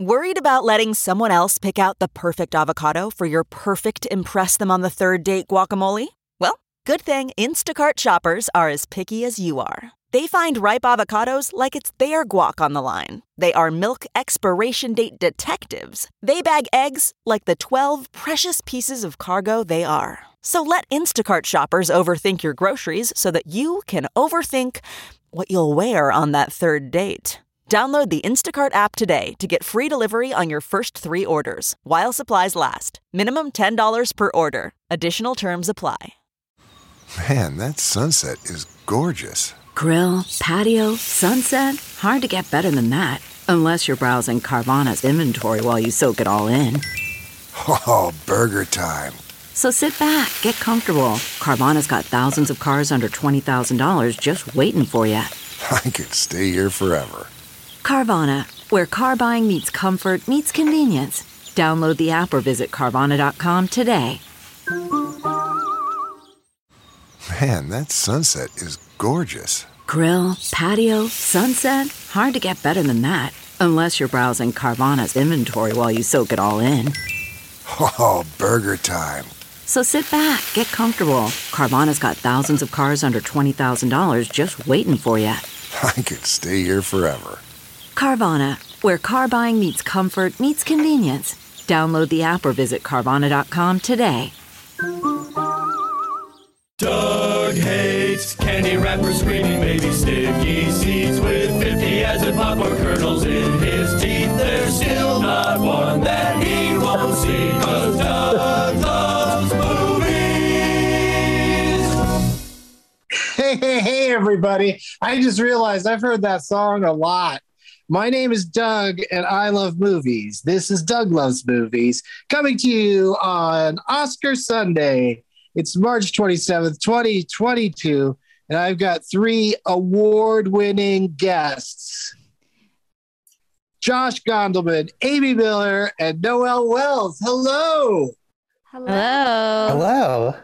Worried about letting someone else pick out the perfect avocado for your perfect impress them on the third date guacamole? Well, good thing Instacart shoppers are as picky as you are. They find ripe avocados like it's their guac on the line. They are milk expiration date detectives. They bag eggs like the 12 precious pieces of cargo they are. So let Instacart shoppers overthink your groceries so that you can overthink what you'll wear on that third date. Download the Instacart app today to get free delivery on your first 3 orders, while supplies last. Minimum $10 per order. Additional terms apply. Man, that sunset is gorgeous. Grill, patio, sunset. Hard to get better than that. Unless you're browsing Carvana's inventory while you soak it all in. Oh, burger time. So sit back, get comfortable. Carvana's got thousands of cars under $20,000 just waiting for you. I could stay here forever. Carvana, where car buying meets comfort, meets convenience. Download the app or visit Carvana.com today. Man, that sunset is gorgeous. Grill, patio, sunset. Hard to get better than that. Unless you're browsing Carvana's inventory while you soak it all in. Oh, burger time. So sit back, get comfortable. Carvana's got thousands of cars under $20,000 just waiting for you. I could stay here forever. Carvana, where car buying meets comfort, meets convenience. Download the app or visit Carvana.com today. Doug hates candy wrappers, screaming baby sticky seeds with 50 acid popcorn kernels in his teeth. There's still not one that he won't see, 'cause Doug loves movies. Hey, everybody. I just realized I've heard that song a lot. My name is Doug, and I love movies. This is Doug Loves Movies, coming to you on Oscar Sunday. It's March 27th, 2022, and I've got 3 award-winning guests. Josh Gondelman, Amy Miller, and Noel Wells. Hello. Hello.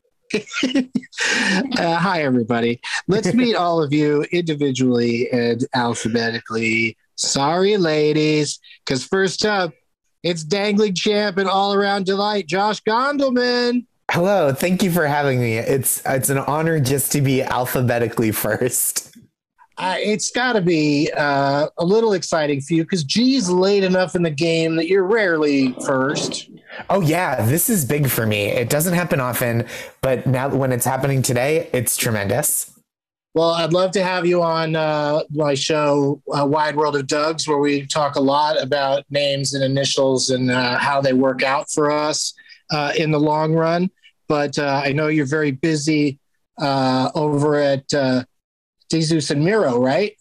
Hi, everybody. Let's meet all of you individually and alphabetically. Sorry, ladies, because first up, it's dangling champ and all-around delight, Josh Gondelman. Hello. Thank you for having me. It's an honor just to be alphabetically first. It's got to be a little exciting for you because G's late enough in the game that you're rarely first. Oh, yeah. This is big for me. It doesn't happen often, but now when it's happening today, it's tremendous. Well, I'd love to have you on my show, Wide World of Doug's, where we talk a lot about names and initials and how they work out for us in the long run. But I know you're very busy over at Jesus and Miro, right?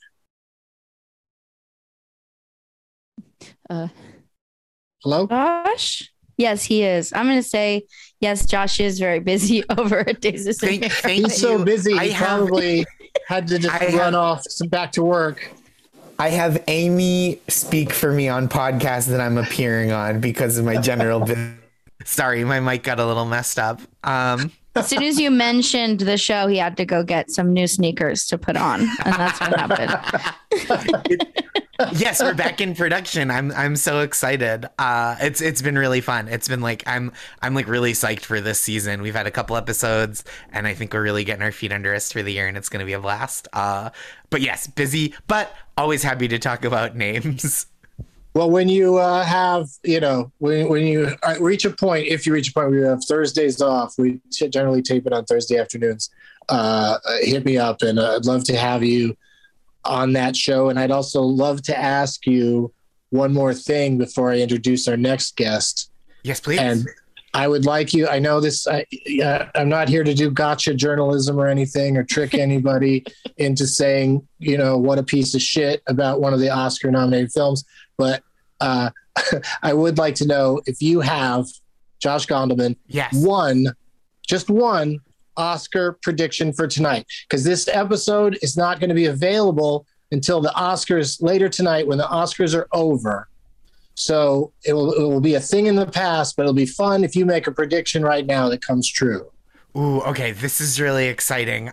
Hello? Josh? Yes, he is. I'm going to say, yes, Josh is very busy over at Jesus and Miro. He's so busy, he probably had to just run off back to work. I have Amy speak for me on podcasts that I'm appearing on because of my general business. Sorry, my mic got a little messed up. As soon as you mentioned the show, he had to go get some new sneakers to put on, and that's what happened. Yes, we're back in production. I'm so excited. It's been really fun. It's been like I'm like really psyched for this season. We've had a couple episodes, and I think we're really getting our feet under us for the year, and it's going to be a blast. But yes, busy, but always happy to talk about names. Well, when you have, when you reach a point, if you reach a point where you have Thursdays off, we generally tape it on Thursday afternoons. Hit me up, and I'd love to have you on that show. And I'd also love to ask you one more thing before I introduce our next guest. Yes, please. And I would like you, I know this, I'm not here to do gotcha journalism or anything or trick anybody into saying, what a piece of shit about one of the Oscar nominated films. But I would like to know if you have, Josh Gondelman, just one Oscar prediction for tonight, because this episode is not going to be available until the Oscars later tonight when the Oscars are over. So it will be a thing in the past, but it'll be fun if you make a prediction right now that comes true. Ooh, okay. This is really exciting.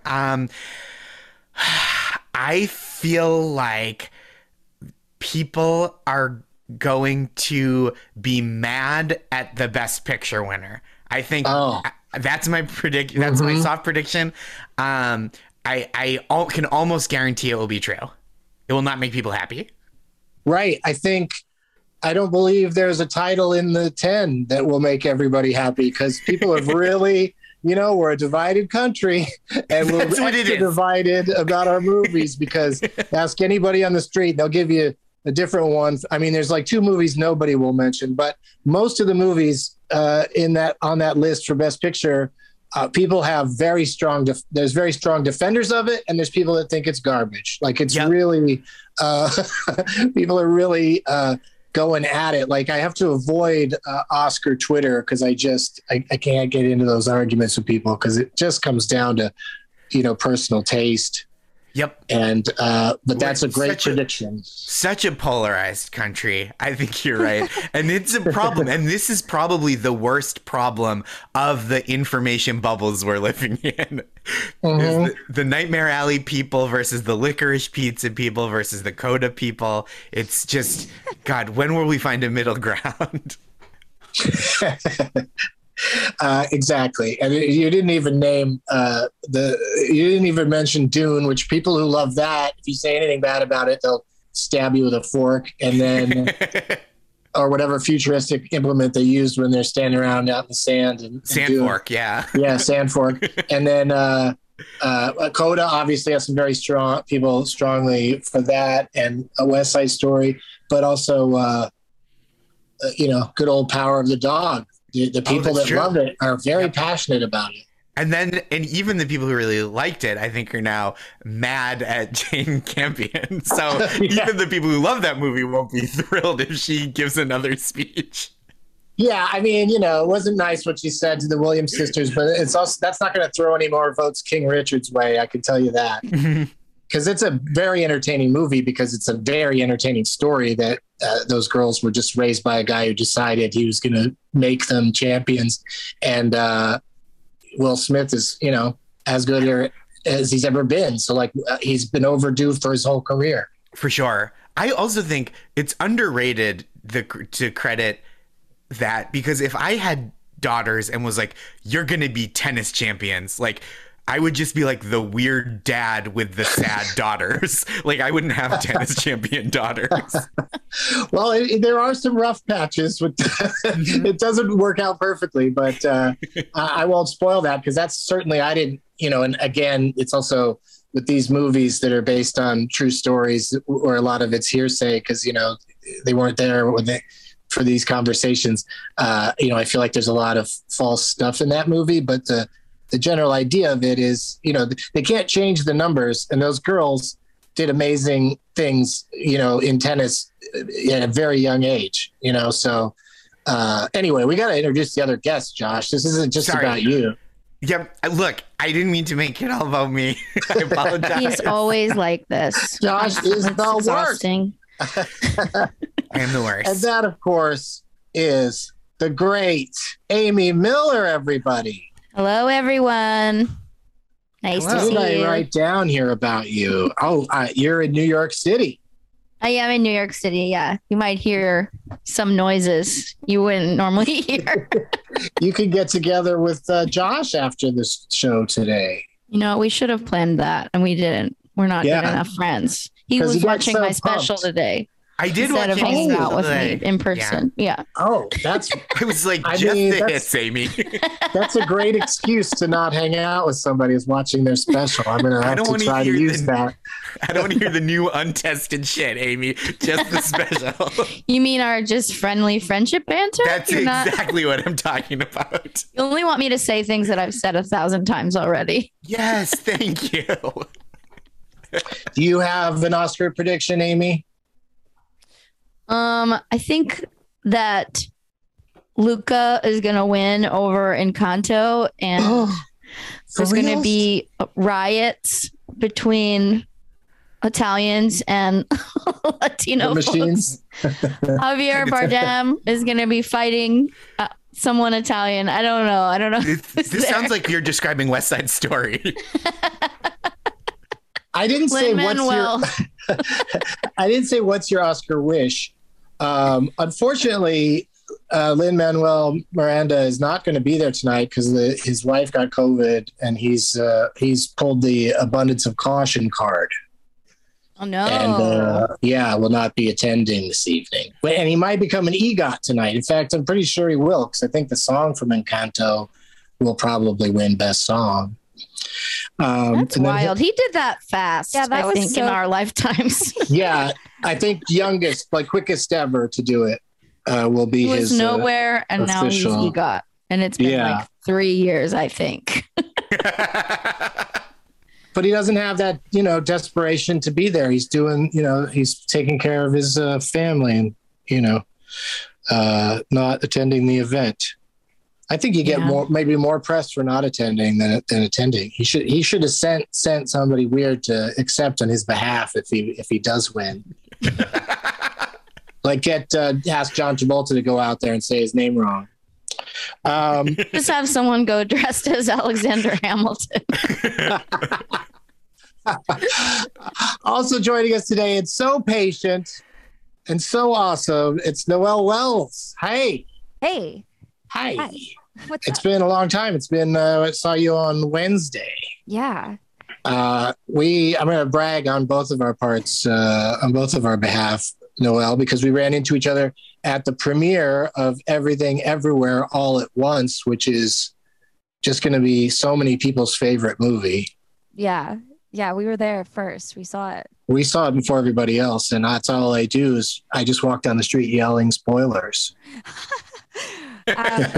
I feel like people are going to be mad at the Best Picture winner. I think that's my prediction. That's my soft prediction. I can almost guarantee it will be true. It will not make people happy. Right. I don't believe there's a title in the 10 that will make everybody happy, because people have really, we're a divided country, and we're extra divided about our movies, because ask anybody on the street, they'll give you a different one. I mean, there's like 2 movies nobody will mention, but most of the movies on that list for Best Picture, people have there's very strong defenders of it, and there's people that think it's garbage. Like, it's really, people are really going at it. Like, I have to avoid Oscar Twitter, because I can't get into those arguments with people, because it just comes down to, personal taste. Yep. And but that's a great prediction. Such a polarized country. I think you're right. And it's a problem. And this is probably the worst problem of the information bubbles we're living in. The Nightmare Alley people versus the Licorice Pizza people versus the Coda people. It's just, God, when will we find a middle ground? Exactly. And you didn't even name you didn't even mention Dune, which people who love that, if you say anything bad about it, they'll stab you with a fork, and then or whatever futuristic implement they used when they're standing around out in the sand. Sand fork, yeah. Yeah, sand fork. And then Coda obviously has some very strong people strongly for that, and a West Side Story, but also good old Power of the Dog. The people that love it are very passionate about it. And even the people who really liked it, I think, are now mad at Jane Campion. So even the people who love that movie won't be thrilled if she gives another speech. Yeah, I mean, it wasn't nice what she said to the Williams sisters, but it's also, that's not going to throw any more votes King Richard's way. I can tell you that. Because it's a very entertaining movie, because it's a very entertaining story that those girls were just raised by a guy who decided he was going to make them champions. And Will Smith is, as good as he's ever been. So he's been overdue for his whole career. For sure. I also think it's underrated to credit that, because if I had daughters and was like, you're going to be tennis champions, I would just be like the weird dad with the sad daughters. I wouldn't have tennis champion daughters. Well, there are some rough patches. It doesn't work out perfectly, but I won't spoil that, because that's certainly, I didn't, and again, it's also with these movies that are based on true stories, or a lot of it's hearsay, because, they weren't there for these conversations. I feel like there's a lot of false stuff in that movie, but the general idea of it is, they can't change the numbers, and those girls did amazing things, in tennis at a very young age, so anyway, we got to introduce the other guests, Josh. This isn't just about you. Yeah, look, I didn't mean to make it all about me. I apologize. He's always like this. Josh is the exhausting. I am the worst. And that, of course, is the great Amy Miller, everybody. Hello, everyone. Nice to see you. I write down here about you. Oh, you're in New York City. I am in New York City, yeah. You might hear some noises you wouldn't normally hear. You could get together with Josh after this show today. We should have planned that, and we didn't. We're not good enough friends. He was watching my special today. I did watch instead of hanging out with me in person. Yeah. Oh, that's. I was like, the hits, Amy. That's a great excuse to not hang out with somebody who's watching their special. I'm gonna have to try to use that. I don't want to hear the new untested shit, Amy. Just the special. You mean our just friendly friendship banter? That's exactly what I'm talking about. You only want me to say things that I've said 1,000 times already. Yes, thank you. Do you have an Oscar prediction, Amy? I think that Luca is going to win over Encanto, and there's going to be riots between Italians and Latino machines. Javier Bardem is going to be fighting someone Italian. I don't know. This sounds like you're describing West Side Story. I didn't say what's your Oscar wish. Unfortunately, Lin-Manuel Miranda is not going to be there tonight because his wife got COVID, and he's pulled the abundance of caution card. Oh no! And will not be attending this evening. And he might become an EGOT tonight. In fact, I'm pretty sure he will, because I think the song from Encanto will probably win Best Song. That's wild. He did that fast. Yeah, that was in our lifetimes. Yeah, I think youngest, quickest ever to do it will be his. He was nowhere, and official. Now he's EGOT, and it's been 3 years, I think. But he doesn't have that, desperation to be there. He's doing, he's taking care of his family and, not attending the event. I think you get maybe more press for not attending than attending. He should have sent somebody weird to accept on his behalf if he does win. Ask John Travolta to go out there and say his name wrong. Just have someone go dressed as Alexander Hamilton. Also joining us today, it's so patient and so awesome. It's Noelle Wells. Hey. Hey. Hi. It's been a long time. It's been, I saw you on Wednesday. Yeah. I'm going to brag on both of our parts, on both of our behalf, Noelle, because we ran into each other at the premiere of Everything Everywhere All at Once, which is just going to be so many people's favorite movie. Yeah. Yeah. We were there first. We saw it. We saw it before everybody else. And that's all I do is I just walk down the street yelling spoilers. You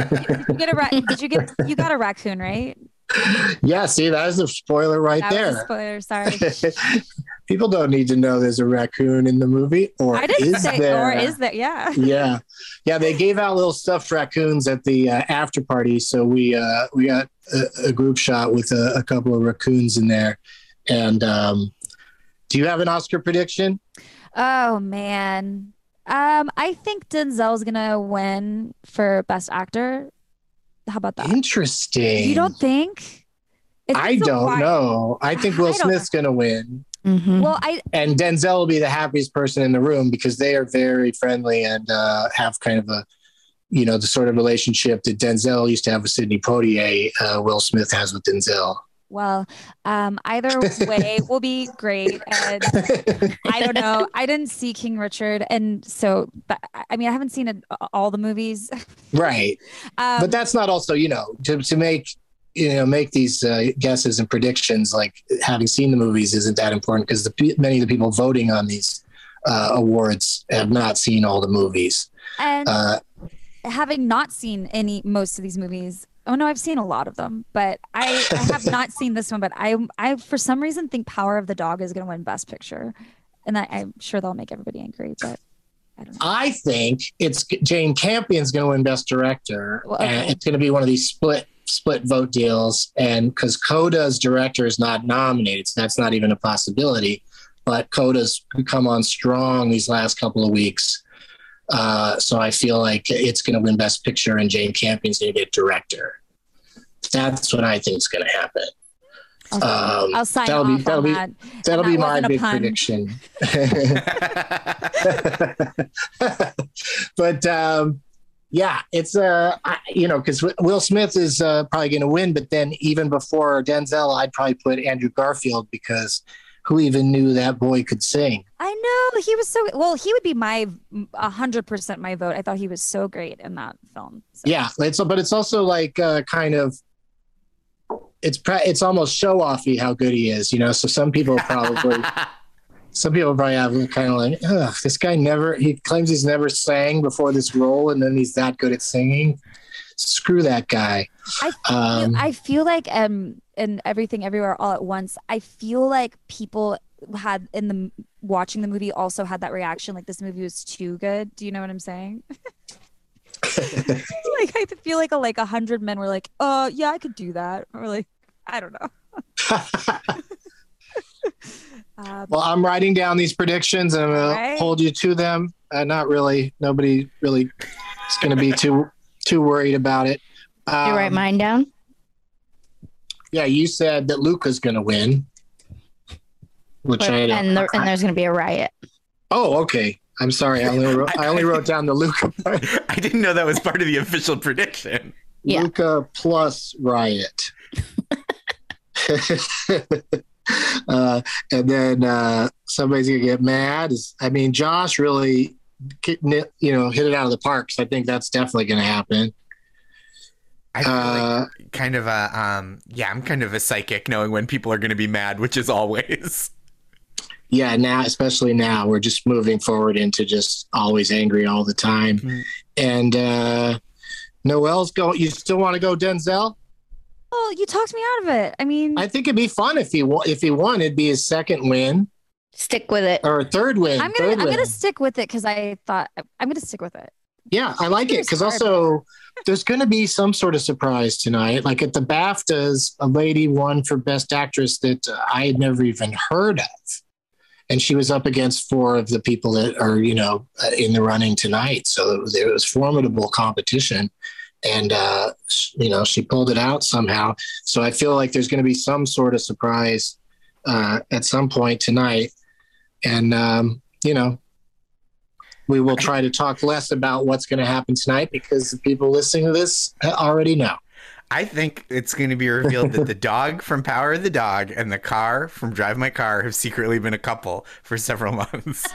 got a raccoon, right? Yeah, see, that is a spoiler that there. Was a spoiler, sorry. People don't need to know there's a raccoon in the movie, or is there? Yeah. Yeah. They gave out little stuffed raccoons at the after party, so we got a group shot with a couple of raccoons in there. And do you have an Oscar prediction? Oh man. I think Denzel's gonna win for Best Actor. How about that? Interesting. You don't think? I don't know. I think Will Smith's gonna win. Mm-hmm. Well, and Denzel will be the happiest person in the room because they are very friendly and have kind of a, the sort of relationship that Denzel used to have with Sidney Poitier. Will Smith has with Denzel. Well, either way will be great. And I don't know. I didn't see King Richard. And so, I haven't seen all the movies. Right. But that's not also, to make these guesses and predictions, like having seen the movies isn't that important because many of the people voting on these awards have not seen all the movies. And having not seen most of these movies, oh no, I've seen a lot of them, but I have not seen this one. But I for some reason think Power of the Dog is going to win Best Picture, and I'm sure that'll make everybody angry. But I don't know. I think it's Jane Campion's going to win Best Director, and it's going to be one of these split vote deals. And because Coda's director is not nominated, so that's not even a possibility. But Coda's come on strong these last couple of weeks. So I feel like it's going to win Best Picture and Jane Campion's going to get Director. That's what I think is going to happen. I'll sign off on that. That'll be my big prediction. But it's because Will Smith is probably going to win. But then even before Denzel, I'd probably put Andrew Garfield because who even knew that boy could sing? I know he was so well. He would be my 100% my vote. I thought he was so great in that film. So. Yeah, but it's also like kind of it's almost show offy how good he is, So some people probably have kind of like, this guy he claims he's never sang before this role, and then he's that good at singing. Screw that guy. I feel like in Everything Everywhere All at Once, I feel like people had watching the movie also had that reaction, like this movie was too good. Do you know what I'm saying? Like I feel like 100 men were like, oh yeah, I could do that, or like I don't know. Well, I'm writing down these predictions and I'm gonna hold you to them. Not really. Nobody really is going to be too worried about it. You write mine down? Yeah, you said that Luca's going to win, and there's going to be a riot. Oh, okay. I'm sorry. I only wrote down the Luca part. I didn't know that was part of the official prediction. Yeah. Luca plus Riot. And then somebody's gonna get mad. I mean, Josh really, hit it out of the park. So I think that's definitely gonna happen. I feel like kind of I'm kind of a psychic, knowing when people are going to be mad, which is always. Yeah, especially now, we're just moving forward into just always angry all the time. Mm-hmm. And Noelle's going. You still want to go, Denzel? Oh, you talked me out of it. I mean, I think it'd be fun if he won. It'd be his second win. Stick with it. Or third win. I'm gonna stick with it because I thought I'm gonna stick with it. Yeah, I like it because also there's going to be some sort of surprise tonight. Like at the BAFTAs, a lady won for Best Actress that I had never even heard of. And she was up against 4 of the people that are, in the running tonight. So it was formidable competition. And, she pulled it out somehow. So I feel like there's going to be some sort of surprise at some point tonight. And, we will try to talk less about what's going to happen tonight because the people listening to this already know. I think it's going to be revealed that the dog from Power of the Dog and the car from Drive My Car have secretly been a couple for several months.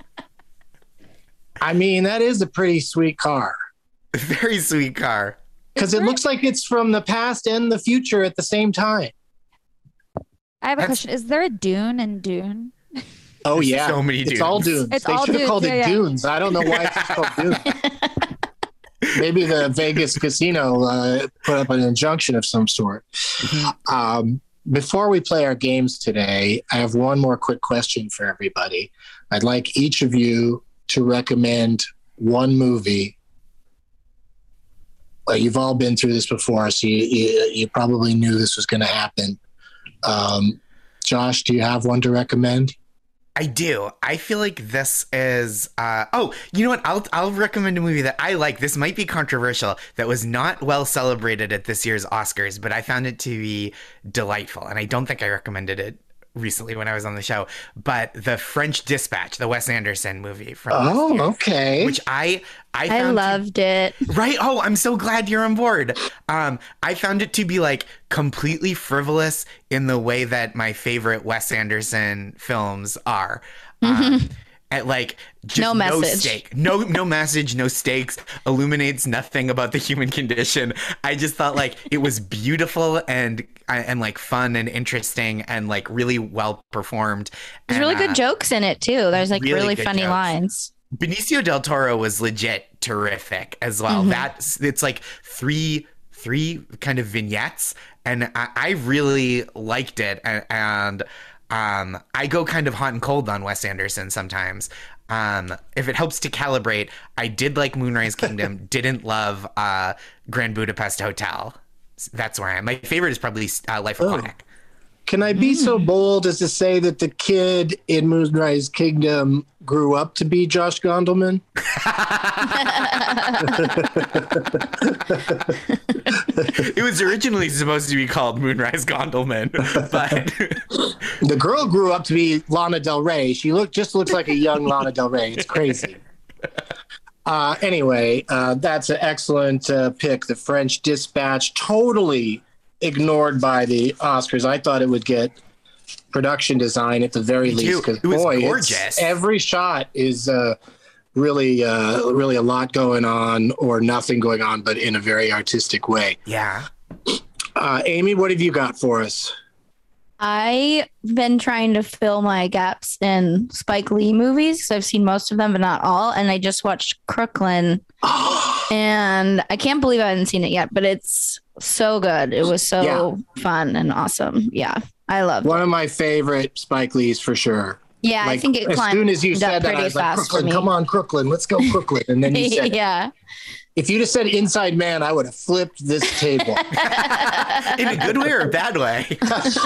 I mean, that is a pretty sweet car. A very sweet car. Because it looks like it's from the past and the future at the same time. I have a question. Is there a Dune in Dune? Oh, yeah. So many dunes. It's all dunes. They should have called it Dunes. I don't know why it's called Dunes. Maybe the Vegas casino put up an injunction of some sort. Before we play our games today, I have one more quick question for everybody. I'd like each of you to recommend one movie. You've all been through this before, so you probably knew this was going to happen. Josh, do you have one to recommend? I do. I feel like this is you know what? I'll recommend a movie that I like. This might be controversial, that was not well celebrated at this year's Oscars, but I found it to be delightful. And I don't think I recommended it recently when I was on the show, but The French Dispatch, the Wes Anderson movie from last year, okay. Which I loved it. Right? Oh, I'm so glad you're on board. I found it to be like completely frivolous in the way that my favorite Wes Anderson films are. At like just no message, stake, no message, no stakes, illuminates nothing about the human condition. I just thought like it was beautiful and like fun and interesting and like really well performed. There's really good jokes in it too. There's like really funny jokes. Lines. Benicio del Toro was legit terrific as well. It's like three kind of vignettes, and I really liked it. And I go kind of hot and cold on Wes Anderson sometimes. If it helps to calibrate, I did like Moonrise Kingdom, didn't love Grand Budapest Hotel. That's where I am. My favorite is probably Life Aquatic. Can I be so bold as to say that the kid in Moonrise Kingdom grew up to be Josh Gondelman? It was originally supposed to be called Moonrise Gondelman, but the girl grew up to be Lana Del Rey. She looks like a young Lana Del Rey. It's crazy. Anyway, that's an excellent pick. The French Dispatch, totally ignored by the Oscars. I thought it would get production design at the very least, because boy, gorgeous. Every shot is really a lot going on or nothing going on, but in a very artistic way. Yeah. Amy, what have you got for us? I've been trying to fill my gaps in Spike Lee movies. So I've seen most of them, but not all. And I just watched Crooklyn, and I can't believe I haven't seen it yet, but it's so good. It was so fun and awesome. Yeah, I loved it. One of my favorite Spike Lees for sure. Yeah, like, I think it as soon as you said that, I was like, Crooklyn, come on, Crooklyn, let's go, Crooklyn. And then you said, yeah. If you'd have said Inside Man, I would have flipped this table. In a good way or a bad way?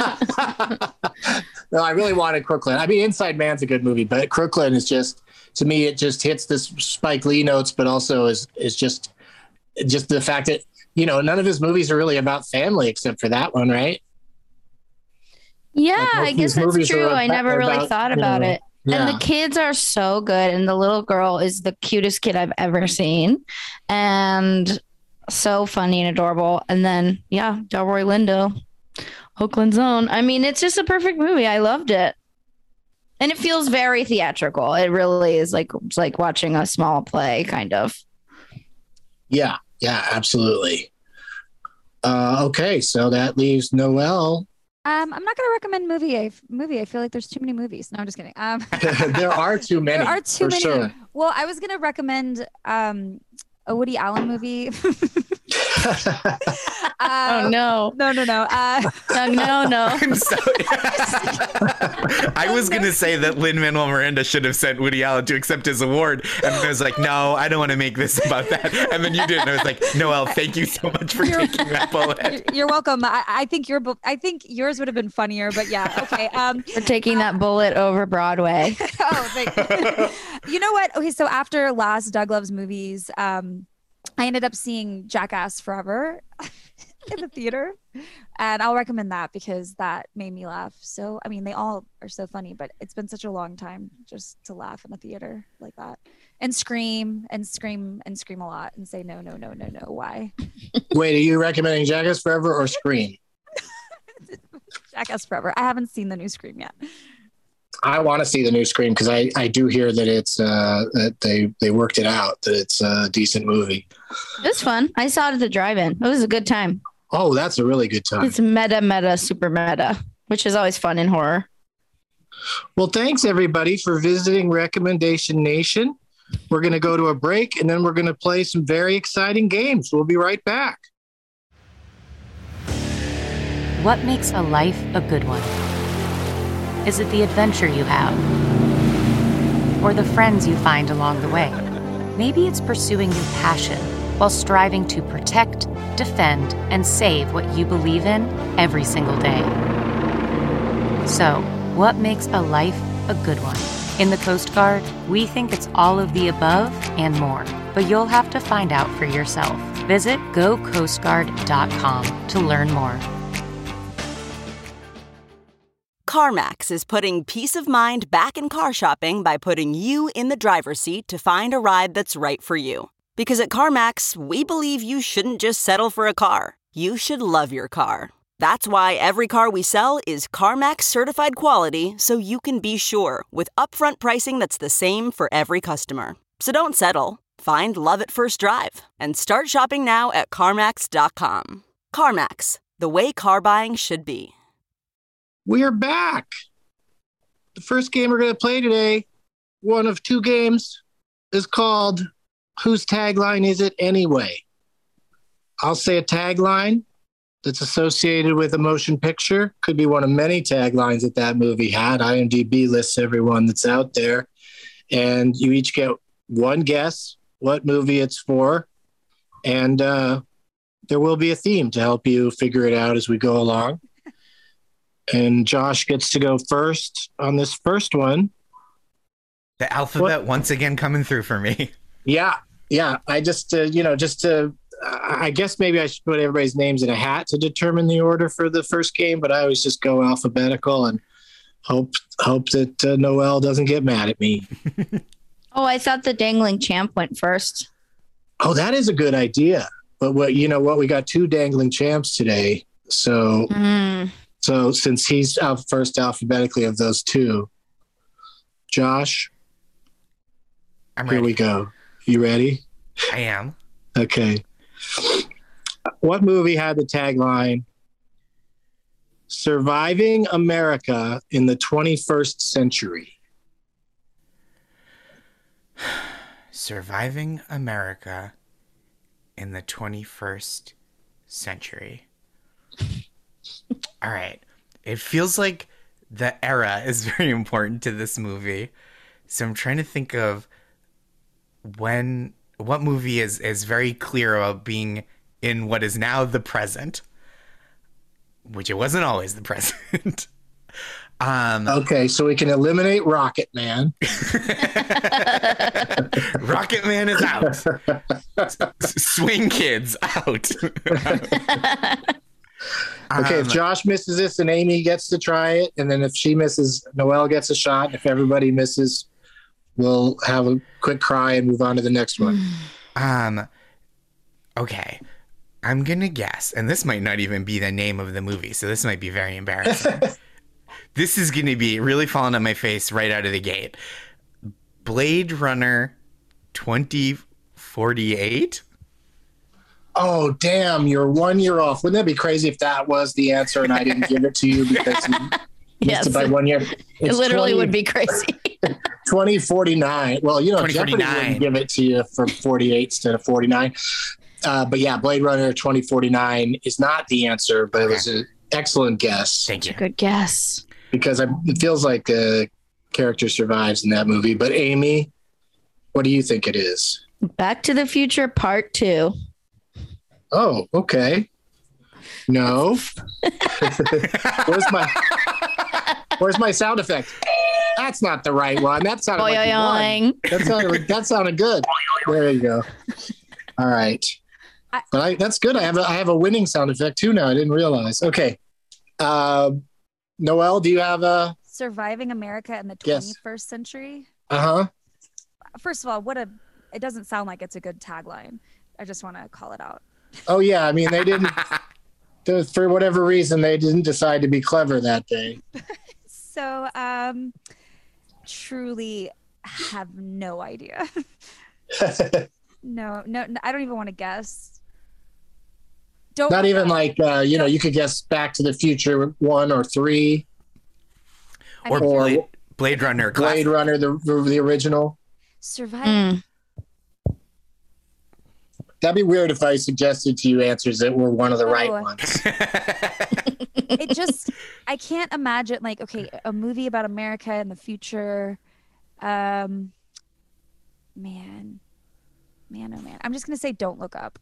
No, I really wanted Crooklyn. I mean, Inside Man's a good movie, but Crooklyn is just, to me, it just hits this Spike Lee notes, but also is just the fact that, none of his movies are really about family except for that one, right? Yeah, I guess that's true. I never really thought about it. Yeah. And the kids are so good. And the little girl is the cutest kid I've ever seen. And so funny and adorable. And then, yeah, Delroy Lindo, Oakland's own. I mean, it's just a perfect movie. I loved it. And it feels very theatrical. It really is like it's like watching a small play, kind of. Yeah, absolutely. Okay, so that leaves Noelle. I'm not going to recommend movie. I feel like there's too many movies. No, I'm just kidding. There are too many. There are too many. Sure. Well, I was going to recommend a Woody Allen movie. Oh no! No. No. I'm sorry. I was going to say that Lin-Manuel Miranda should have sent Woody Allen to accept his award. And I was like, no, I don't want to make this about that. And then you did. And I was like, Noelle, thank you so much for taking that bullet. You're welcome. I think yours would have been funnier, but yeah. Okay. For taking that bullet over Broadway. Oh, thank you. You know what? Okay. So after last Doug Loves Movies, I ended up seeing Jackass Forever in the theater, and I'll recommend that because that made me laugh. So, I mean, they all are so funny, but it's been such a long time just to laugh in a theater like that and scream a lot and say, no. Why? Wait, are you recommending Jackass Forever or Scream? Jackass Forever. I haven't seen the new Scream yet. I want to see the new Scream because I do hear that it's that they worked it out, that it's a decent movie. It was fun. I saw it at the drive-in. It was a good time. Oh, that's a really good time. It's meta, super meta, which is always fun in horror. Well, thanks everybody for visiting Recommendation Nation. We're going to go to a break and then we're going to play some very exciting games. We'll be right back. What makes a life a good one? Is it the adventure you have? Or the friends you find along the way? Maybe it's pursuing your passion while striving to protect, defend, and save what you believe in every single day. So, what makes a life a good one? In the Coast Guard, we think it's all of the above and more, but you'll have to find out for yourself. Visit gocoastguard.com to learn more. CarMax is putting peace of mind back in car shopping by putting you in the driver's seat to find a ride that's right for you. Because at CarMax, we believe you shouldn't just settle for a car. You should love your car. That's why every car we sell is CarMax certified quality, so you can be sure with upfront pricing that's the same for every customer. So don't settle. Find love at first drive and start shopping now at CarMax.com. CarMax, the way car buying should be. We're back. The first game we're going to play today, one of two games, is called Whose Tagline Is It Anyway? I'll say a tagline that's associated with a motion picture. Could be one of many taglines that movie had. IMDb lists everyone that's out there. And you each get one guess what movie it's for. And there will be a theme to help you figure it out as we go along. And Josh gets to go first on this first one. The alphabet once again coming through for me. Yeah. I just, I guess maybe I should put everybody's names in a hat to determine the order for the first game, but I always just go alphabetical and hope that Noelle doesn't get mad at me. Oh, I thought the dangling champ went first. Oh, that is a good idea. But we got two dangling champs today. So, So since he's out first alphabetically of those two, Josh, I'm ready. Here we go. You ready? I am. Okay. What movie had the tagline, Surviving America in the 21st Century? Surviving America in the 21st Century. All right. It feels like the era is very important to this movie. So I'm trying to think of what movie is very clear about being in what is now the present, which it wasn't always the present. Okay, so we can eliminate Rocket Man. Rocket Man is out. Swing Kids out. Okay, if Josh misses this, then Amy gets to try it. And then if she misses, Noelle gets a shot. And if everybody misses, we'll have a quick cry and move on to the next one. Okay. I'm going to guess, and this might not even be the name of the movie, so this might be very embarrassing. This is going to be really falling on my face right out of the gate. Blade Runner 2048? Oh, damn, you're 1 year off. Wouldn't that be crazy if that was the answer and I didn't give it to you because you missed it by 1 year? It literally would be crazy. 2049. Well, Jeopardy wouldn't give it to you for 48 instead of 49. But yeah, Blade Runner 2049 is not the answer, but it was an excellent guess. Thank you. Good guess. Because it feels like a character survives in that movie. But Amy, what do you think it is? Back to the Future Part 2. Oh, okay. No. Where's my sound effect? That's not the right one. That sounded like one. That sounded good. There you go. All right. That's good. I have a winning sound effect too now. I didn't realize. Okay. Noelle, do you have a Surviving America in the 21st century? Uh-huh. First of all, it doesn't sound like it's a good tagline. I just want to call it out. Oh yeah, I mean they didn't for whatever reason they didn't decide to be clever that day. So truly have no idea. No, I don't even want to guess. Not even like you could guess Back to the Future 1 or 3 or Blade Runner. Blade Runner, the original. Survive. That'd be weird if I suggested to you answers that were one of the right ones. I can't imagine a movie about America in the future. Man, oh man. I'm just going to say Don't Look Up.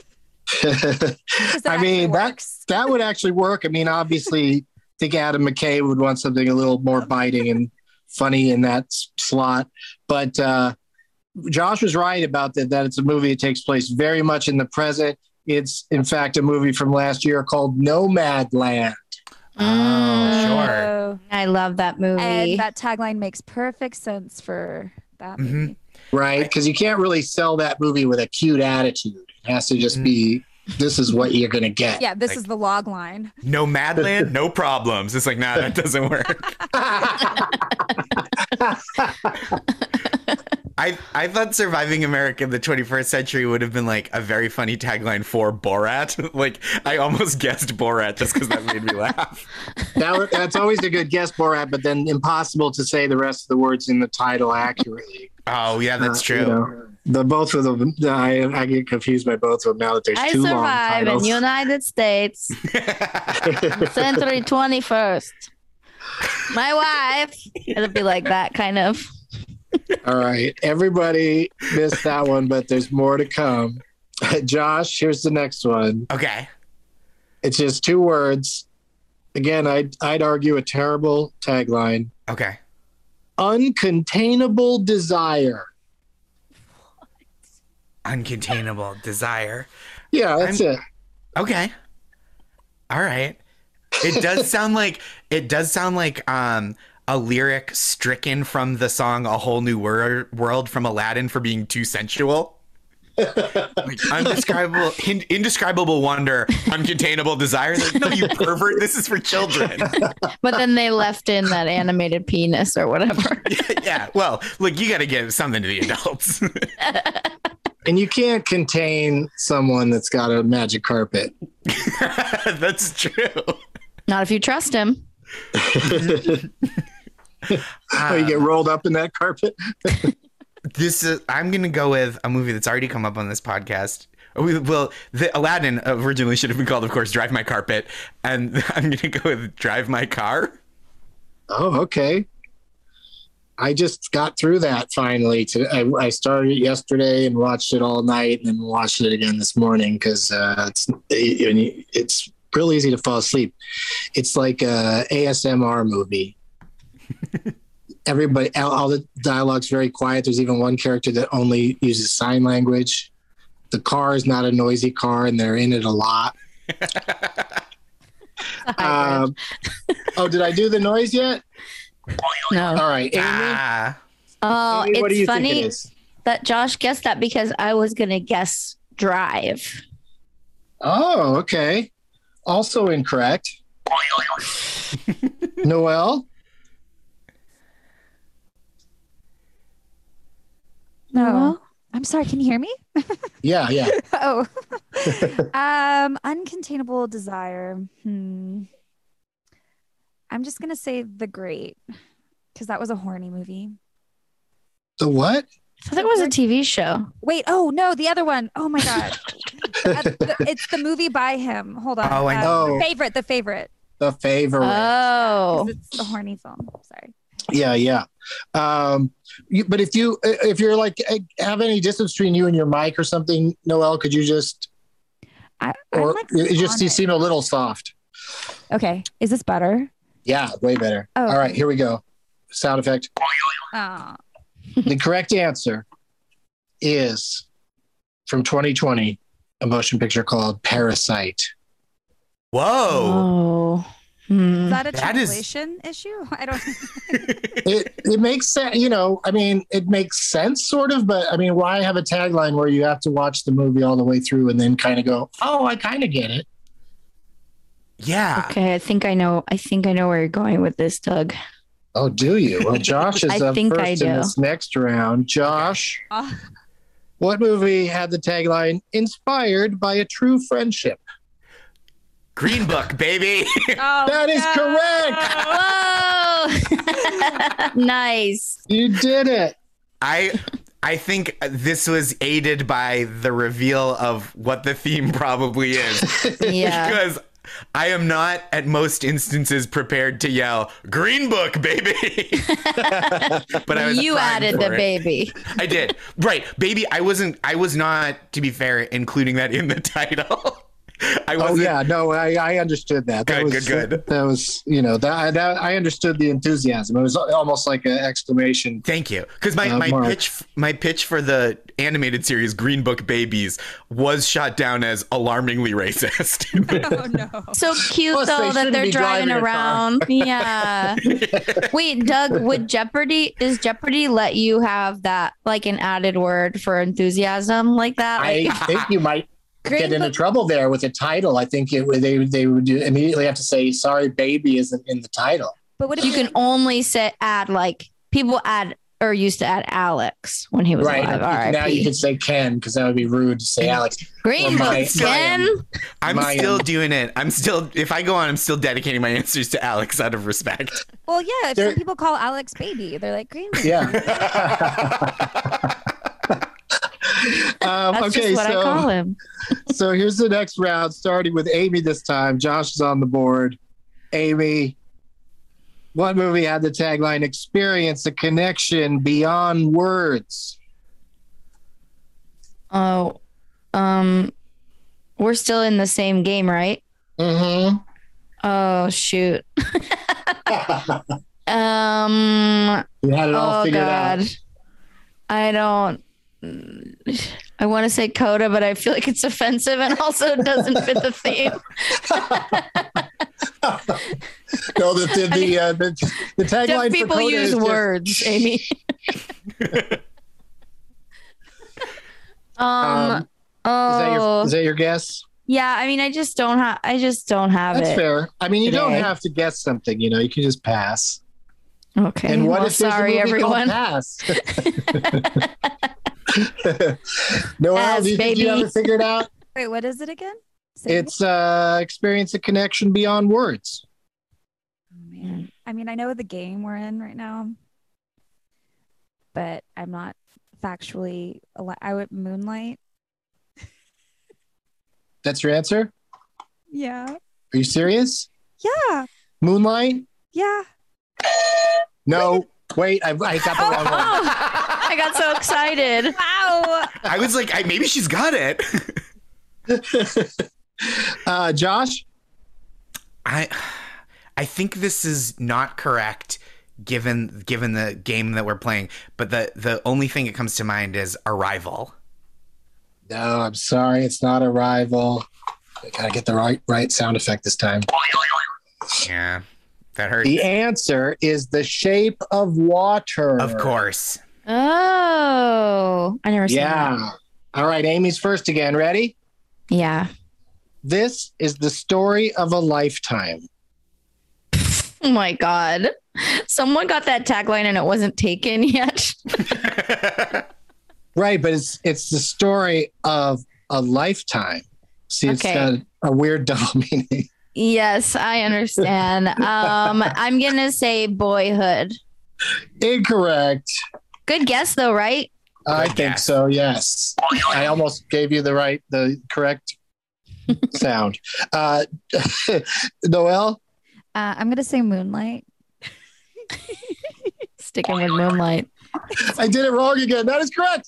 I mean, that would actually work. I mean, obviously, I think Adam McKay would want something a little more biting and funny in that slot. But Josh was right about that it's a movie that takes place very much in the present. It's, in fact, a movie from last year called Nomadland. Oh, sure. I love that movie. And that tagline makes perfect sense for that movie. Right? Because you can't really sell that movie with a cute attitude. It has to just be, this is what you're going to get. Yeah, this is the log line. Nomadland, no problems. It's like, nah, that doesn't work. I thought Surviving America in the 21st century would have been like a very funny tagline for Borat. Like, I almost guessed Borat just because that made me laugh. That's always a good guess, Borat, but then impossible to say the rest of the words in the title accurately. Oh, yeah, that's true. The both of them, I get confused by both of them now that there's two long titles. I survive in United States, century 21st. My wife. It'll be like that kind of. All right. Everybody missed that one, but there's more to come. Josh, here's the next one. Okay. It's just 2 words. Again, I'd argue a terrible tagline. Okay. Uncontainable desire. Uncontainable desire. Yeah, that's it. Okay. All right. It does sound like a lyric stricken from the song "A Whole New World" from Aladdin for being too sensual. Like, indescribable wonder, uncontainable desire. Like, no, you pervert. This is for children. But then they left in that animated penis or whatever. Yeah. Well, look, you got to give something to the adults. And you can't contain someone that's got a magic carpet. That's true. Not if you trust him. You get rolled up in that carpet. I'm going to go with a movie that's already come up on this podcast. The Aladdin originally should have been called, of course, Drive My Carpet. And I'm going to go with Drive My Car. Oh, okay. I just got through that finally. I started yesterday and watched it all night and then watched it again this morning because it's real easy to fall asleep. It's like a ASMR movie. Everybody, all the dialogue's very quiet. There's even one character that only uses sign language. The car is not a noisy car and they're in it a lot. Did I do the noise yet? No. All right, Amy. Oh, Amy, what do it's you think funny it is? that Josh guessed that because I was gonna guess Drive. Oh, okay. Also incorrect. Noelle? No. I'm sorry. Can you hear me? Yeah. Oh. Uncontainable desire. I'm just gonna say The Great because that was a horny movie. The what? I thought it was a TV show. Wait. Oh no, the other one. Oh my god. It's the movie by him. Hold on. Oh, I know. The Favorite. The Favorite. Oh. It's a horny film. Sorry. Yeah. But if you're like have any distance between you and your mic or something, Noelle, could you just? You seem a little soft. Okay. Is this better? Yeah, way better. Oh. All right, here we go. Sound effect. Oh. The correct answer is from 2020, a motion picture called Parasite. Whoa. Oh. Is that a That is- translation issue? I don't. It makes sense, it makes sense sort of, but I mean, why have a tagline where you have to watch the movie all the way through and then kind of go, oh, I kind of get it. Yeah. Okay, I think I know where you're going with this, Doug. Oh, do you? Well, Josh is I up think first I in do. this next round. Josh, what movie had the tagline inspired by a true friendship? Green Book, baby. Oh, That is correct. Whoa! Nice. You did it. I think this was aided by the reveal of what the theme probably is. Yeah. Because I am not at most instances prepared to yell Green Book, baby. But I was You primed added for the it. baby. I did. Right, baby. I was not, to be fair, including that in the title. I Oh wasn't. yeah, no, I understood that. That Good, was good. That was, that I understood the enthusiasm. It was almost like an exclamation. Thank you. Because my Mark. pitch for the animated series Green Book Babies was shot down as alarmingly racist. Oh no. So cute Plus, they though that shouldn't they're be driving driving a car. around. Yeah. Wait, Doug, does Jeopardy let you have that like an added word for enthusiasm like that? I Like, think you might get into trouble there with the title. I think they would immediately have to say, "Sorry, baby" isn't in the title. But what if you can only add like people add or used to add Alex when he was Right. alive. Now you R.I.P. could say Ken because that would be rude to say Alex. Green Or Book, my- Ken. I'm Mayan. still doing it. If I go on, I'm still dedicating my answers to Alex out of respect. Well, yeah. If some people call Alex baby, they're like Green Book. Yeah. That's just what I call him. So here's the next round, starting with Amy this time. Josh is on the board. Amy, what movie had the tagline "Experience a connection beyond words"? Oh, we're still in the same game, right? Mm-hmm. Oh shoot. You had it all figured out. I don't. I want to say Coda, but I feel like it's offensive and also doesn't fit the theme. No, the tagline Deaf for people Coda use is just- words, Amy. Is that your guess? Yeah, I mean, I just don't have That's it. fair. I mean, you don't today. have to guess something. You can just pass. Okay. And what well, if there's sorry, a movie everyone. called Pass? Noelle, Pass, do you think you have baby. it figured out? Wait, what is it again? Say it It's experience a connection beyond words. again. Man. I mean, I know the game we're in right now, but I'm not factually. I would Moonlight. That's your answer? Yeah. Are you serious? Yeah. Moonlight? Yeah. No. Wait, I got the wrong one. I got so excited. Wow. I was like, maybe she's got it. Josh? I think this is not correct given the game that we're playing, but the only thing that comes to mind is Arrival. No, I'm sorry. It's not Arrival. I gotta get the right sound effect this time. Yeah, that hurts. The answer is The Shape of Water. Of course. Oh, I never seen that. Yeah. All right, Amy's first again. Ready? Yeah. This is the story of a lifetime. Oh my God. Someone got that tagline and it wasn't taken yet. Right, but it's the story of a lifetime. See, it's got a weird double meaning. Yes, I understand. I'm going to say Boyhood. Incorrect. Good guess though, right? I think so, yes. I almost gave you the correct sound. Noelle? I'm going to say Moonlight. Sticking with Moonlight. I did it wrong again. That is correct.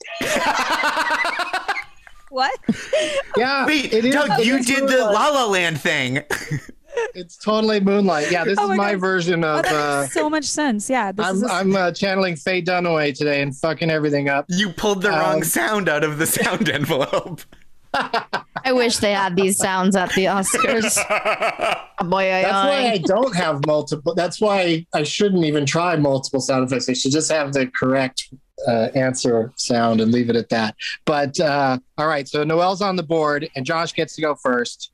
What? Yeah. Wait, Doug, you did the La La Land thing. It's totally Moonlight. Yeah, this is my version of. That makes so much sense. Yeah. I'm channeling Faye Dunaway today and fucking everything up. You pulled the wrong sound out of the sound envelope. I wish they had these sounds at the Oscars. Boy, that's why I don't have multiple. That's why I shouldn't even try multiple sound effects. I should just have the correct answer sound and leave it at that. But all right, so Noelle's on the board and Josh gets to go first.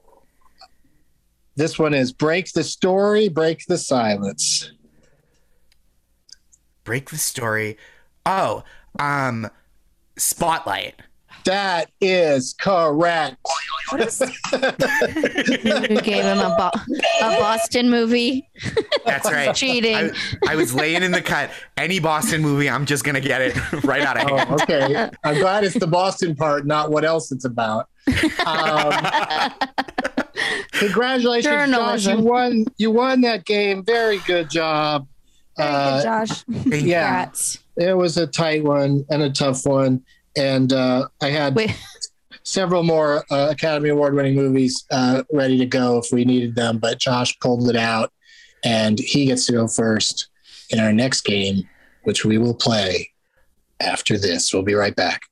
This one is Break the Story, Break the Silence. Break the Story. Oh, Spotlight. That is correct. You gave him a Boston movie. That's right. Cheating. I was laying in the cut. Any Boston movie, I'm just going to get it right out of hand. Oh, okay. I'm glad it's the Boston part, not what else it's about. Congratulations, Journalism. Josh. You won that game. Very good job. Very good, Josh. Yeah. Congrats. It was a tight one and a tough one. And I had several more Academy Award-winning movies ready to go if we needed them, but Josh pulled it out, and he gets to go first in our next game, which we will play after this. We'll be right back.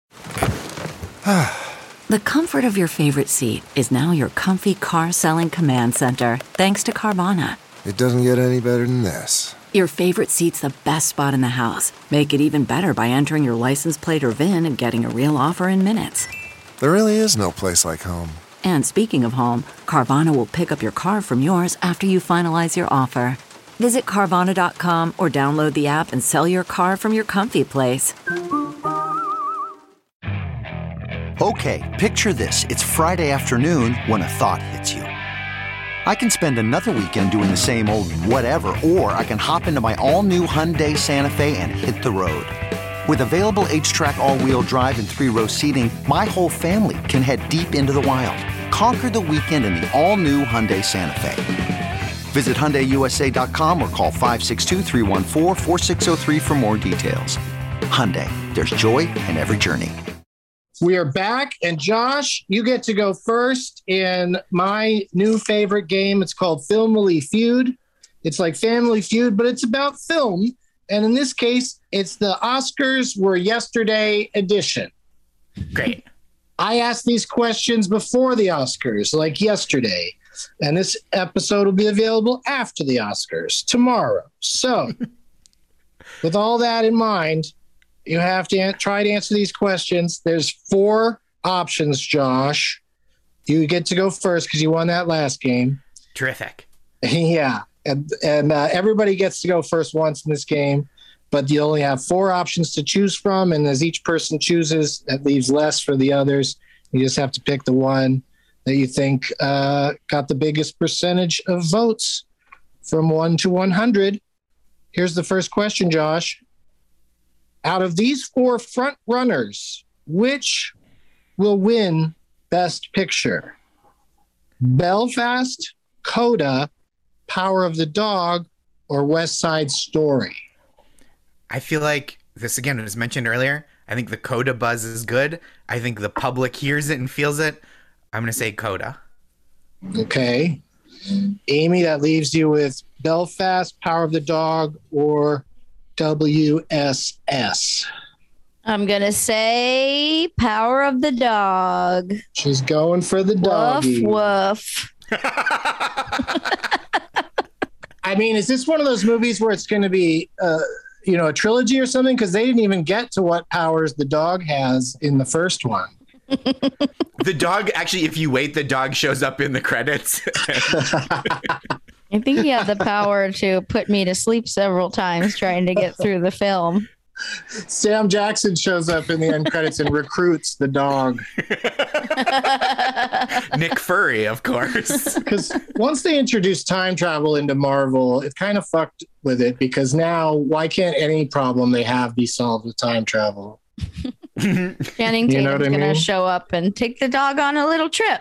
The comfort of your favorite seat is now your comfy car selling command center, thanks to Carvana. It doesn't get any better than this. Your favorite seat's the best spot in the house. Make it even better by entering your license plate or VIN and getting a real offer in minutes. There really is no place like home. And speaking of home, Carvana will pick up your car from yours after you finalize your offer. Visit Carvana.com or download the app and sell your car from your comfy place. Okay, picture this. It's Friday afternoon when a thought hits you. I can spend another weekend doing the same old whatever, or I can hop into my all-new Hyundai Santa Fe and hit the road. With available H-Track all-wheel drive and 3-row seating, my whole family can head deep into the wild. Conquer the weekend in the all-new Hyundai Santa Fe. Visit HyundaiUSA.com or call 562-314-4603 for more details. Hyundai, there's joy in every journey. We are back, and Josh, you get to go first in my new favorite game. It's called Family Feud. It's like Family Feud, but it's about film. And in this case, it's the Oscars Were Yesterday edition. Great. I asked these questions before the Oscars, like yesterday. And this episode will be available after the Oscars, tomorrow. So, with all that in mind, you have to try to answer these questions. There's 4 options, Josh. You get to go first because you won that last game. Terrific. Yeah. And everybody gets to go first once in this game, but you only have 4 options to choose from. And as each person chooses, that leaves less for the others. You just have to pick the one that you think got the biggest percentage of votes from 1 to 100. Here's the first question, Josh. Out of these 4 front runners, which will win Best Picture? Belfast, Coda, Power of the Dog, or West Side Story? I feel like this, again, was mentioned earlier. I think the Coda buzz is good. I think the public hears it and feels it. I'm going to say Coda. Okay. Amy, that leaves you with Belfast, Power of the Dog, or WSS. I'm going to say Power of the Dog. She's going for the doggy. Woof, woof. I mean, is this one of those movies where it's going to be, a trilogy or something? Because they didn't even get to what powers the dog has in the first one. The dog, actually, if you wait, the dog shows up in the credits. I think he had the power to put me to sleep several times trying to get through the film. Sam Jackson shows up in the end credits and recruits the dog. Nick Fury, of course. Because once they introduced time travel into Marvel, it kind of fucked with it, because now why can't any problem they have be solved with time travel? Channing Tatum's going to show up and take the dog on a little trip.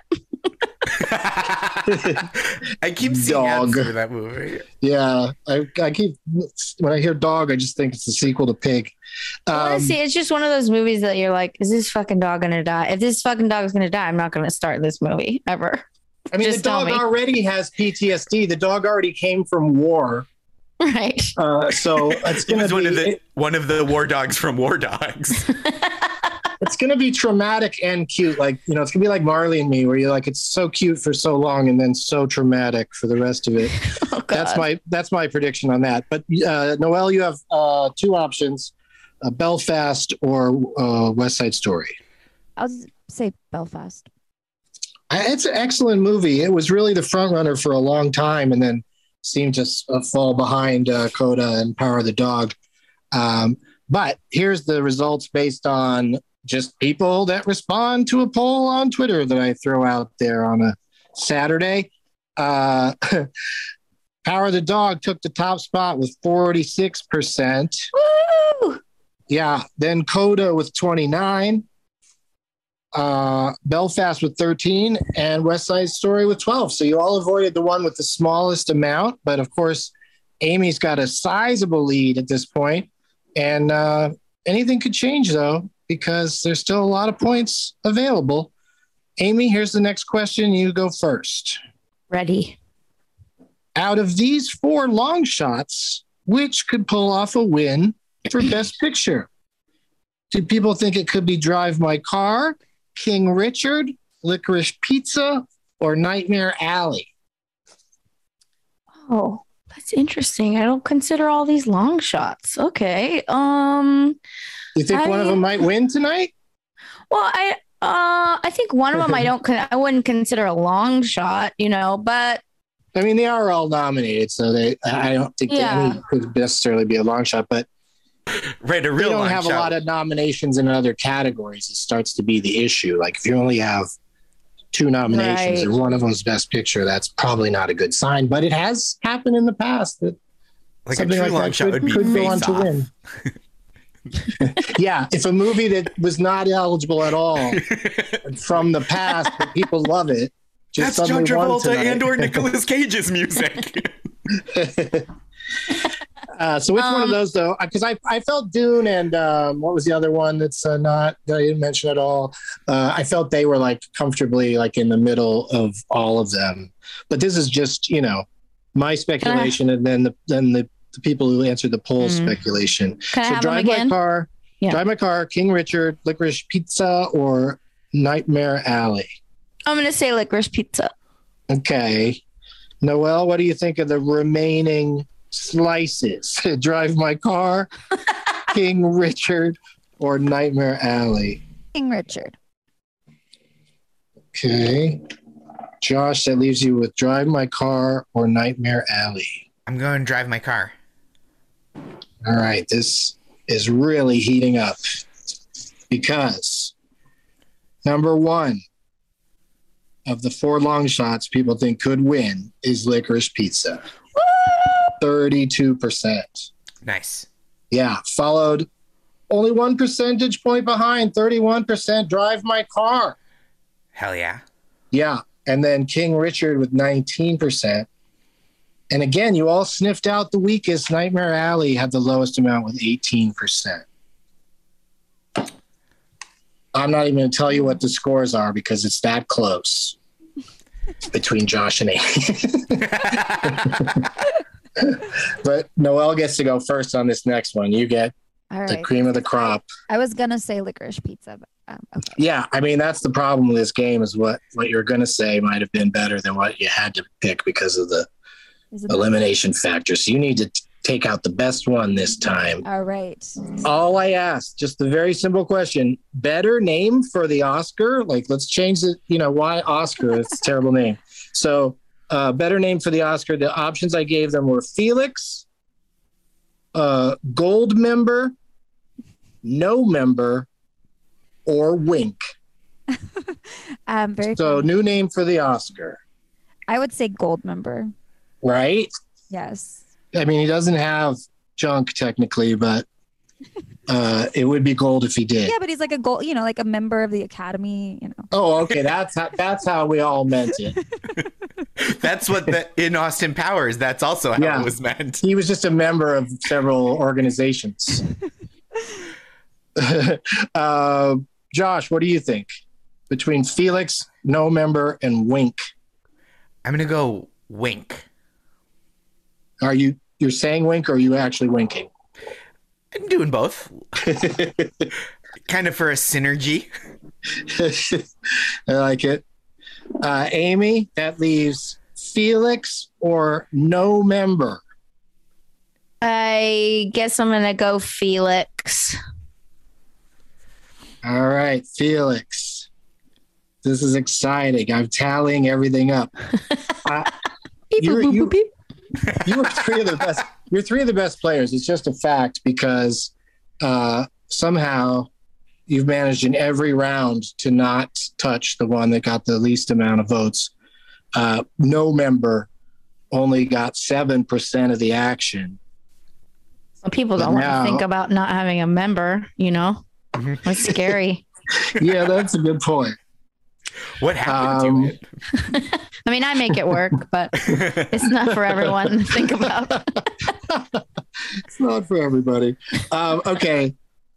I keep seeing ads for that movie. Yeah, I keep, when I hear dog, I just think it's the sequel to Pig. Honestly, it's just one of those movies that you're like, is this fucking dog gonna die? If this fucking dog is gonna die, I'm not gonna start this movie ever. I mean, just the dog already has PTSD. The dog already came from war. Right. So it's going to be one of the war dogs from War Dogs. It's going to be traumatic and cute. Like, it's going to be like Marley and Me, where you're like, it's so cute for so long and then so traumatic for the rest of it. Oh, that's my prediction on that. But Noelle, you have two options, Belfast or West Side Story. I'll say Belfast. It's an excellent movie. It was really the front runner for a long time, and then seemed to fall behind Coda and Power of the Dog. But here's the results based on just people that respond to a poll on Twitter that I throw out there on a Saturday. Power of the Dog took the top spot with 46%. Woo! Yeah. Then Coda with 29%. Belfast with 13%, and West Side Story with 12%. So you all avoided the one with the smallest amount, but of course, Amy's got a sizable lead at this point, and anything could change though, because there's still a lot of points available. Amy, here's the next question. You go first. Ready. Out of these four long shots, which could pull off a win for Best Picture? Do people think it could be Drive My Car, King Richard, Licorice Pizza, or Nightmare Alley? Oh, that's interesting. I don't consider all these long shots. Okay. You think one of them might win tonight? Well, I think one of them I wouldn't consider a long shot, but I mean, they are all nominated, so I don't think any could necessarily be a long shot, but right, a real they don't long have shot. A lot of nominations in other categories. It starts to be the issue. Like if you only have two nominations and one of them's Best Picture, that's probably not a good sign. But it has happened in the past that like something a true like long that shot would be could go on Face to Off. win. Yeah, if a movie that was not eligible at all from the past, but people love it. That's John Travolta and or Nicolas Cage's music. So which one of those though? Because I felt Dune and what was the other one that's not that I didn't mention at all? I felt they were like comfortably like in the middle of all of them. But this is just my speculation, and then the people who answered the poll speculation. Can I have Drive them again? My Car, Drive My Car, King Richard, Licorice Pizza, or Nightmare Alley. I'm gonna say Licorice Pizza. Okay, Noelle, what do you think of the remaining slices? Drive My Car, King Richard, or Nightmare Alley? King Richard. Okay. Josh, that leaves you with Drive My Car or Nightmare Alley. I'm going to Drive My Car. All right. This is really heating up because number one of the four long shots people think could win is Licorice Pizza. 32%. Nice. Yeah. Followed only 1 percentage point behind, 31% Drive My Car. Hell yeah. Yeah. And then King Richard with 19%. And again, you all sniffed out the weakest. Nightmare Alley had the lowest amount with 18%. I'm not even going to tell you what the scores are because it's that close between Josh and Amy. But Noelle gets to go first on this next one. You get the cream of the crop. I was going to say Licorice Pizza, but okay. Yeah, I mean, that's the problem with this game is what you're going to say might have been better than what you had to pick because of the elimination factor. So you need to take out the best one this time. All right. All I asked, just a very simple question. Better name for the Oscar? Like, let's change it. Why Oscar? It's a terrible name. So better name for the Oscar. The options I gave them were Felix, Gold Member, No Member, or Wink. Very So funny. new name for the Oscar. I would say Gold Member. Right? Yes. I mean, he doesn't have junk technically, but it would be gold if he did. Yeah, but he's like a gold, like a member of the Academy. Oh, okay. That's how we all meant it. That's what in Austin Powers. That's also how it was meant. He was just a member of several organizations. Josh, what do you think between Felix, No Member, and Wink? I'm gonna go Wink. You're saying Wink, or are you actually winking? I'm doing both. Kind of for a synergy. I like it. Amy, that leaves Felix or No Member. I guess I'm gonna go Felix. All right, Felix. This is exciting. I'm tallying everything up. You were three of the best. You're three of the best players. It's just a fact because somehow you've managed in every round to not touch the one that got the least amount of votes. No Member only got 7% of the action. Well, people don't want to think about not having a member, It's scary. Yeah, that's a good point. What happened to it? I mean, I make it work, but it's not for everyone to think about. It's not for everybody. Okay.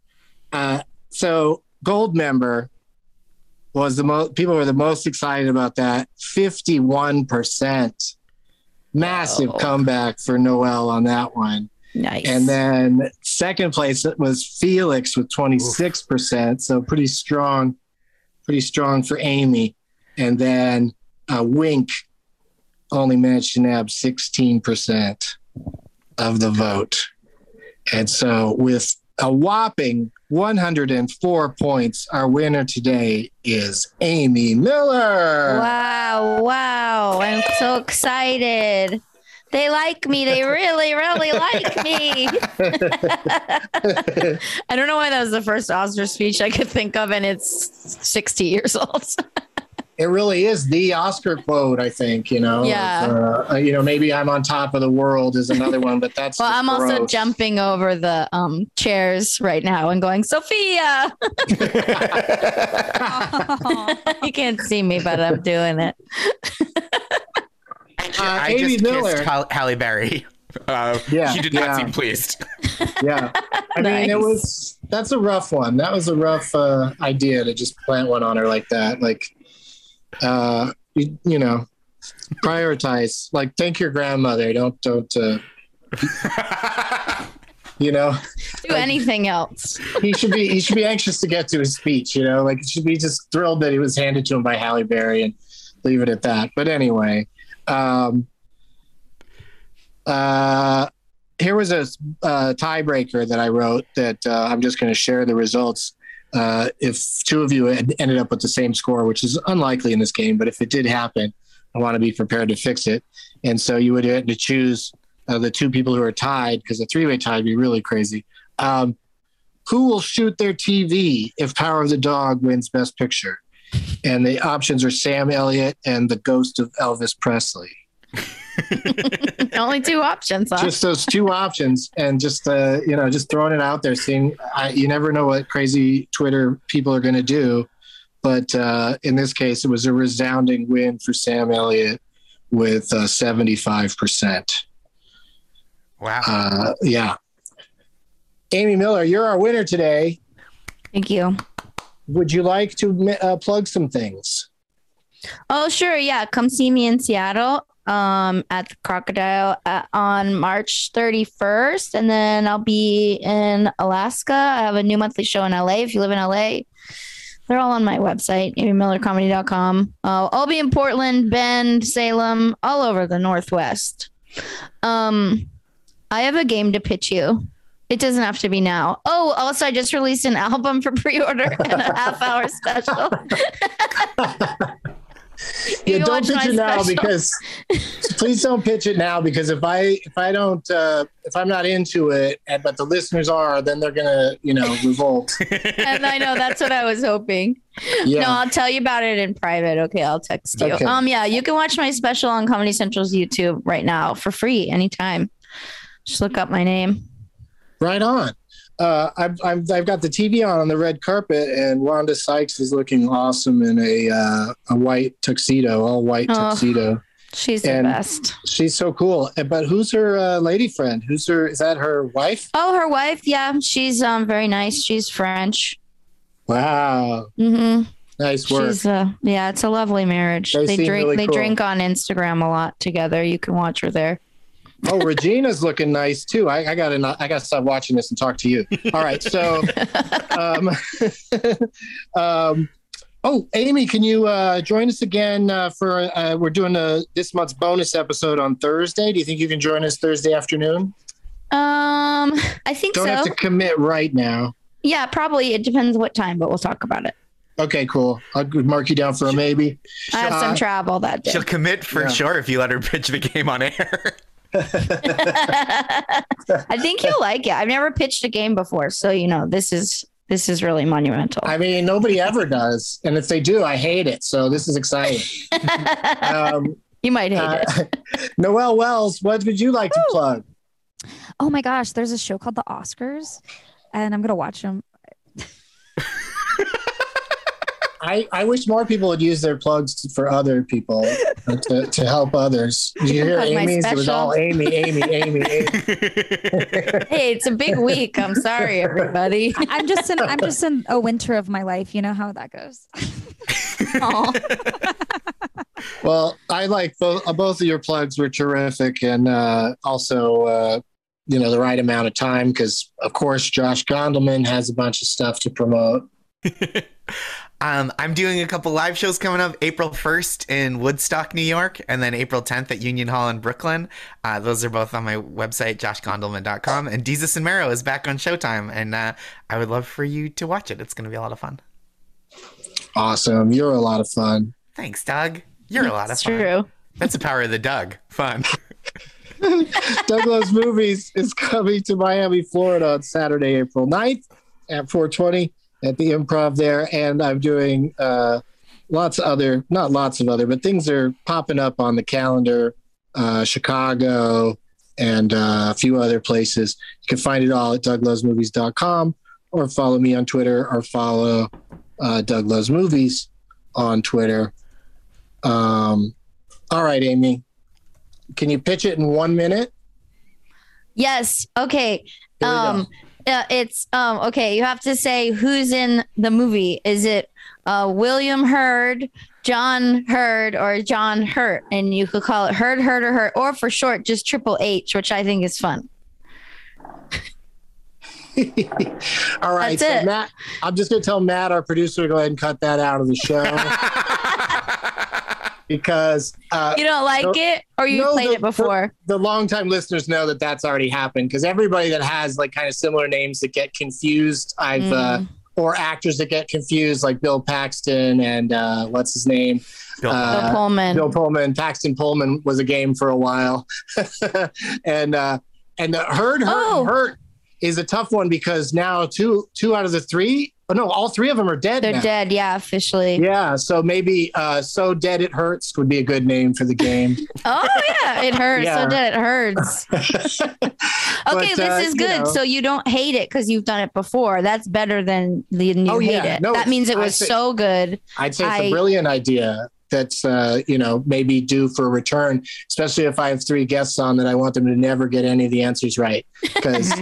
So Gold Member was people were the most excited about that. 51%. Massive comeback for Noel on that one. Nice. And then second place was Felix with 26%. Oof. So pretty strong for Amy. And then Wink only managed to nab 16% of the vote. And so with a whopping 104 points, our winner today is Amy Miller. Wow. I'm so excited. They like me. They really, really like me. I don't know why that was the first Oscar speech I could think of, and it's 60 years old. It really is the Oscar quote, I think, Yeah. Maybe I'm on top of the world is another one, but that's well, I'm gross. Also jumping over the chairs right now and going, Sophia. You can't see me, but I'm doing it. I just kissed Halle Berry. She did not seem pleased. Yeah. I mean, that's a rough one. That was a rough idea to just plant one on her like that. Like, prioritize, like, thank your grandmother. Don't do anything else. He should be anxious to get to his speech, like he should be just thrilled that he was handed to him by Halle Berry and leave it at that. But anyway, here was a tiebreaker that I wrote that I'm just going to share the results. If two of you had ended up with the same score, which is unlikely in this game, but if it did happen, I want to be prepared to fix it. And so you would have to choose the two people who are tied, because a three-way tie would be really crazy. Who will shoot their TV if Power of the Dog wins Best Picture? And the options are Sam Elliott and the ghost of Elvis Presley. Only two options, huh? Just those two options, and just throwing it out there. Seeing, you never know what crazy Twitter people are going to do, but in this case, it was a resounding win for Sam Elliott with 75%. Wow. Yeah. Amy Miller, you're our winner today. Thank you. Would you like to plug some things? Oh, sure. Yeah. Come see me in Seattle at the Crocodile on March 31st. And then I'll be in Alaska. I have a new monthly show in LA. If you live in LA, they're all on my website, amymillercomedy.com. I'll be in Portland, Bend, Salem, all over the Northwest. I have a game to pitch you. It doesn't have to be now. Oh, also, I just released an album for pre-order and a half-hour special. Yeah, don't pitch it now because please don't pitch it now because if I'm not into it, but the listeners are, then they're gonna, revolt. And I know that's what I was hoping. Yeah. No, I'll tell you about it in private. Okay, I'll text you. Okay. Yeah, you can watch my special on Comedy Central's YouTube right now for free anytime. Just look up my name. Right on. I've got the TV on the red carpet, and Wanda Sykes is looking awesome in a white tuxedo, all white tuxedo. She's the best. She's so cool. But who's her lady friend? Is that her wife? Oh, her wife. Yeah, she's very nice. She's French. Wow. Mm-hmm. Nice work. She's it's a lovely marriage. They drink. Really cool. They drink on Instagram a lot together. You can watch her there. Oh, Regina's looking nice too. I gotta stop watching this and talk to you. All right. So, Amy, can you join us again for we're doing this month's bonus episode on Thursday. Do you think you can join us Thursday afternoon? I think so. Don't have to commit right now. Yeah, probably. It depends what time, but we'll talk about it. Okay, cool. I'll mark you down for a maybe. I have some travel that day. She'll commit for sure if you let her pitch the game on air. I think you'll like it. I've never pitched a game before, so this is really monumental. I mean, nobody ever does, and if they do, I hate it. So this is exciting. You might hate it. Noelle Wells, what would you like to plug? Oh my gosh, there's a show called The Oscars, and I'm gonna watch them. I wish more people would use their plugs for other people to help others. Did you hear Amy's? It was all Amy. Hey, it's a big week. I'm sorry, everybody. I'm just in a winter of my life. You know how that goes. Well, I like both of your plugs were terrific, and also the right amount of time because, of course, Josh Gondelman has a bunch of stuff to promote. I'm doing a couple live shows coming up April 1st in Woodstock, New York, and then April 10th at Union Hall in Brooklyn. Those are both on my website, joshgondelman.com. And Jesus and Mero is back on Showtime, and I would love for you to watch it. It's going to be a lot of fun. Awesome. You're a lot of fun. Thanks, Doug. You're a lot of fun. True. That's the power of the Doug. Fun. Doug Loves Movies is coming to Miami, Florida on Saturday, April 9th at 4:20. At the Improv there, and I'm doing not lots of other, but things are popping up on the calendar, Chicago and a few other places. You can find it all at douglovesmovies.com or follow me on Twitter or follow Doug Loves Movies on Twitter. All right, Amy, can you pitch it in 1 minute? Yes. Okay. It's okay. You have to say who's in the movie. Is it William Hurd, John Hurd, or John Hurt? And you could call it Hurd, Hurt, or Hurt, or for short, just Triple H, which I think is fun. All right. That's it. Matt, I'm just going to tell Matt, our producer, to go ahead and cut that out of the show. Because you don't like it, or you played it before. The longtime listeners know that that's already happened. Because everybody that has like kind of similar names that get confused, or actors that get confused, like Bill Paxton and what's his name, Bill Pullman. Bill Pullman. Paxton Pullman was a game for a while, and the Hurt is a tough one because now two out of the three. Oh, no, all three of them are dead. They're dead, yeah, officially. Yeah, so maybe So Dead It Hurts would be a good name for the game. Oh, yeah, it hurts. Yeah. So Dead It Hurts. Okay, this is good. So you don't hate it because you've done it before. That's better than hate it. No, that means it was so good. I'd say it's a brilliant idea that's, maybe due for a return, especially if I have three guests on that I want them to never get any of the answers right. Because,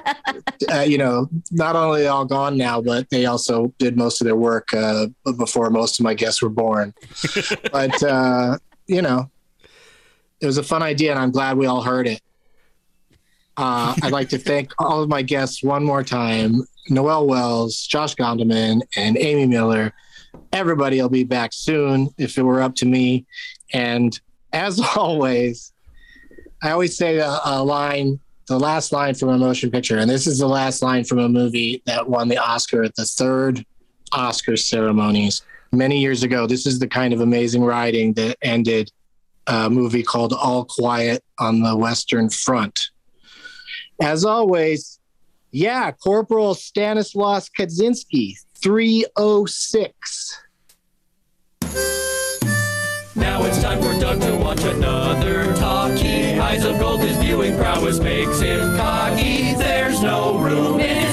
not only are they all gone now, but they also did most of their work before most of my guests were born. But, it was a fun idea, and I'm glad we all heard it. I'd like to thank all of my guests one more time, Noelle Wells, Josh Gondelman, and Amy Miller. Everybody will be back soon if it were up to me. And as always, I always say a line, the last line from a motion picture, and this is the last line from a movie that won the Oscar at the third Oscar ceremonies many years ago. This is the kind of amazing writing that ended a movie called All Quiet on the Western Front. As always, yeah, Corporal Stanislaus Kaczynski, 306. Now it's time for Doug to watch another talkie. Eyes of Gold, his viewing prowess makes him cocky. There's no room in